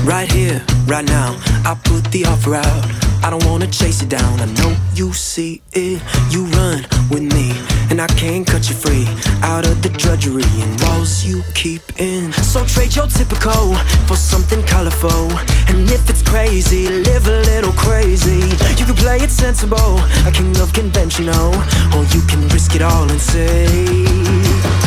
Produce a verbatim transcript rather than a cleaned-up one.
Right here, right now, I put the offer out. I don't wanna chase it down, I know you see it. You run with me, and I can't cut you free. Out of the drudgery and walls you keep in. So trade your typical for something colorful. And if it's crazy, live a little crazy. You can play it sensible, a king of conventional, or you can risk it all and say